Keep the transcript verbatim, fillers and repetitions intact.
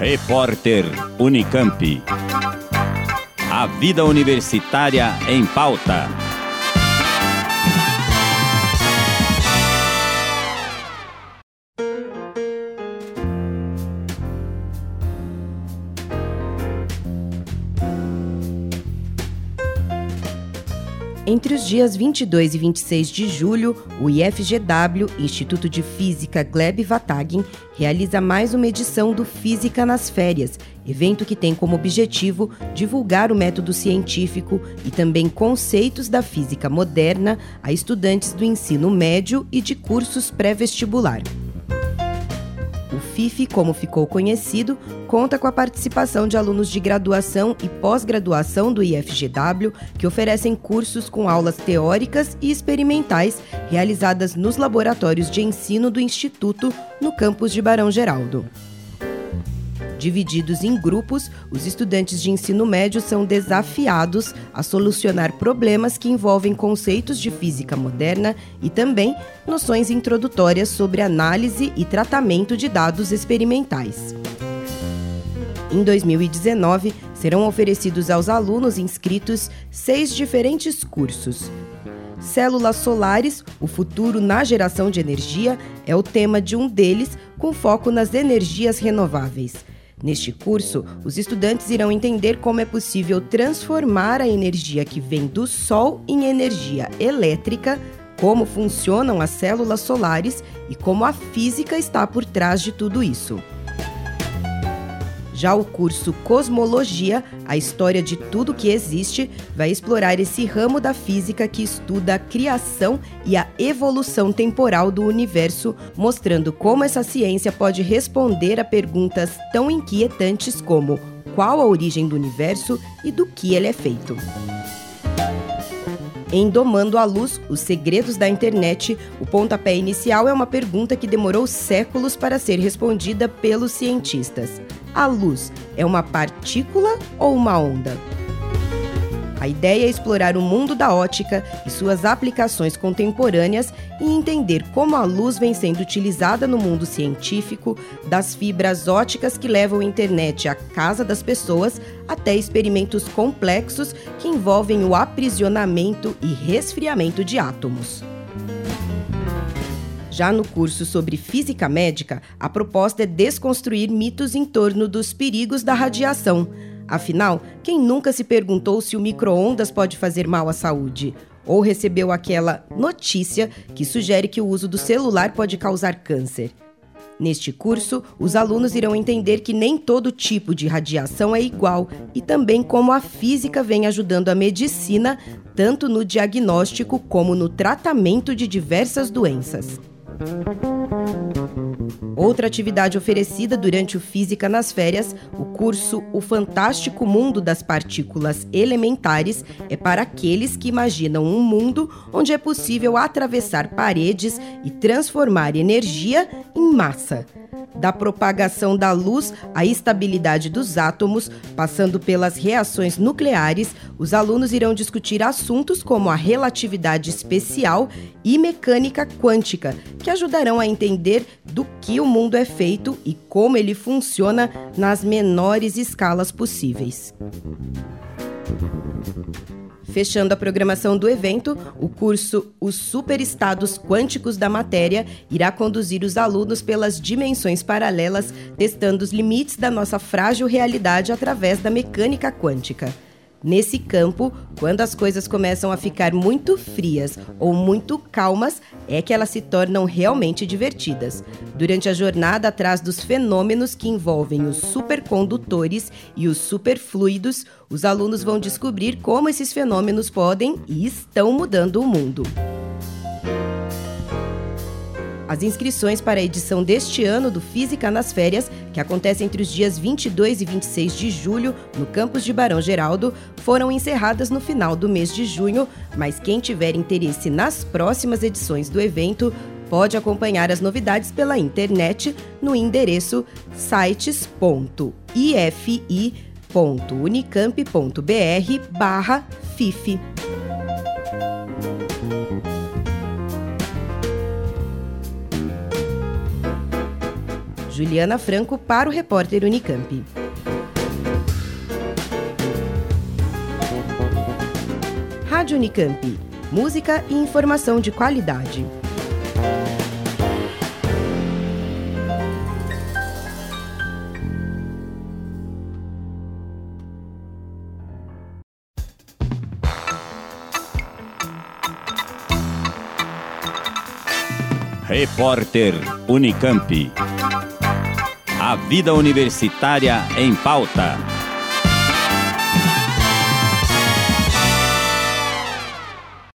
Repórter Unicamp. A vida universitária em pauta. Entre os dias vinte e dois e vinte e seis de julho, o I F G W, Instituto de Física Gleb Vatagen, realiza mais uma edição do Física nas Férias, evento que tem como objetivo divulgar o método científico e também conceitos da física moderna a estudantes do ensino médio e de cursos pré-vestibular. O F I F, como ficou conhecido, conta com a participação de alunos de graduação e pós-graduação do I F G W, que oferecem cursos com aulas teóricas e experimentais realizadas nos laboratórios de ensino do Instituto, no campus de Barão Geraldo. Divididos em grupos, os estudantes de ensino médio são desafiados a solucionar problemas que envolvem conceitos de física moderna e também noções introdutórias sobre análise e tratamento de dados experimentais. Em dois mil e dezenove, serão oferecidos aos alunos inscritos seis diferentes cursos. Células solares, o futuro na geração de energia, é o tema de um deles, com foco nas energias renováveis. Neste curso, os estudantes irão entender como é possível transformar a energia que vem do Sol em energia elétrica, como funcionam as células solares e como a física está por trás de tudo isso. Já o curso Cosmologia, a história de tudo que existe, vai explorar esse ramo da física que estuda a criação e a evolução temporal do universo, mostrando como essa ciência pode responder a perguntas tão inquietantes como qual a origem do universo e do que ele é feito. Em Domando a Luz, os segredos da internet, o pontapé inicial é uma pergunta que demorou séculos para ser respondida pelos cientistas. A luz é uma partícula ou uma onda? A ideia é explorar o mundo da ótica e suas aplicações contemporâneas e entender como a luz vem sendo utilizada no mundo científico, das fibras óticas que levam a internet à casa das pessoas, até experimentos complexos que envolvem o aprisionamento e resfriamento de átomos. Já no curso sobre física médica, a proposta é desconstruir mitos em torno dos perigos da radiação. Afinal, quem nunca se perguntou se o micro-ondas pode fazer mal à saúde? Ou recebeu aquela notícia que sugere que o uso do celular pode causar câncer? Neste curso, os alunos irão entender que nem todo tipo de radiação é igual e também como a física vem ajudando a medicina, tanto no diagnóstico como no tratamento de diversas doenças. Outra atividade oferecida durante o Física nas Férias, o curso O Fantástico Mundo das Partículas Elementares, é para aqueles que imaginam um mundo onde é possível atravessar paredes e transformar energia em massa. Da propagação da luz à estabilidade dos átomos, passando pelas reações nucleares, os alunos irão discutir assuntos como a relatividade especial e mecânica quântica, que ajudarão a entender do que o mundo é feito e como ele funciona nas menores escalas possíveis. Fechando a programação do evento, o curso Os Superestados Quânticos da Matéria irá conduzir os alunos pelas dimensões paralelas, testando os limites da nossa frágil realidade através da mecânica quântica. Nesse campo, quando as coisas começam a ficar muito frias ou muito calmas, é que elas se tornam realmente divertidas. Durante a jornada atrás dos fenômenos que envolvem os supercondutores e os superfluidos, os alunos vão descobrir como esses fenômenos podem e estão mudando o mundo. As inscrições para a edição deste ano do Física nas Férias, que acontece entre os dias vinte e dois e vinte e seis de julho, no campus de Barão Geraldo, foram encerradas no final do mês de junho, mas quem tiver interesse nas próximas edições do evento pode acompanhar as novidades pela internet no endereço sites ponto i f i ponto unicamp ponto b r barra F I F. Juliana Franco para o Repórter Unicamp. Rádio Unicamp. Música e informação de qualidade. Repórter Unicamp. A vida universitária em pauta.